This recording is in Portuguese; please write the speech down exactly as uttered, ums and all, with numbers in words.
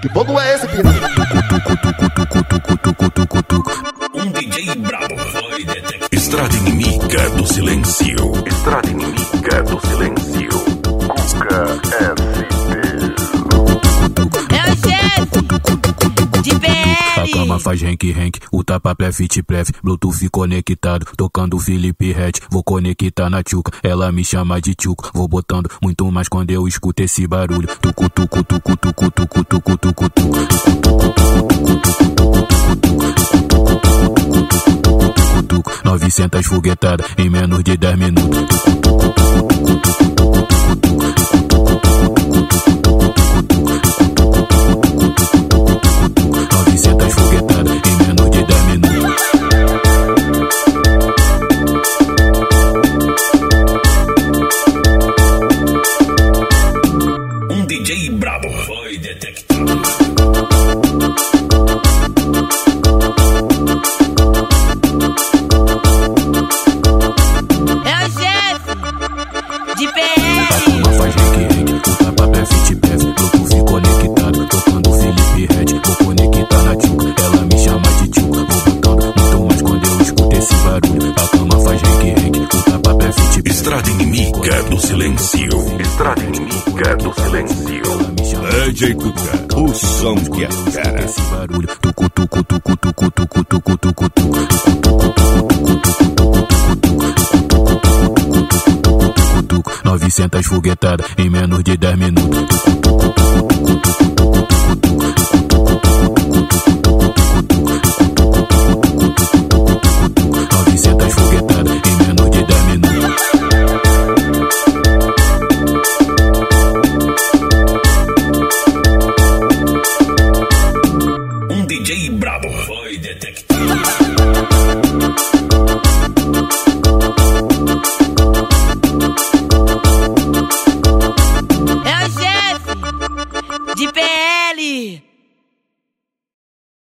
Que fogo é esse, Pino? Um D J brabo foi detectado. Estrada inimiga do silêncio. Estrada inimiga do silêncio. Cuca S P. É o chefe de B L. A cama faz rank rank, o tapa pré fit pref, Bluetooth conectado, tocando Felipe Ret, vou conectar na tchuca, ela me chama de tchuco, vou botando muito mais quando eu escuto esse barulho. Tucu tucu tucu tucu tucu tucu tucu tucu. novecentas foguetadas em menos de dez minutos. novecentas foguetadas em menos de dez minutos. Um D J brabo foi detectado. É o chefe de B L. A cama faz rank rank, o tapa pré fit pref, Bluetooth conectado, tocando Felipe Ret, vou conectar na tchuca, ela me chama de tchuca, vou botando muito mais quando eu escuto esse barulho. A cama faz rank rank, o tapa pré fit pref. Estrada inimiga do silêncio. Estrada inimiga do silêncio. D J Cuca, o som que é cara. Esse barulho, tucu tucu tucu tucu tucu tucu tucu tucu. novecentas foguetadas em menos de dez minutos. novecentas foguetadas em menos de dez minutos. Um D J brabo foi detectado.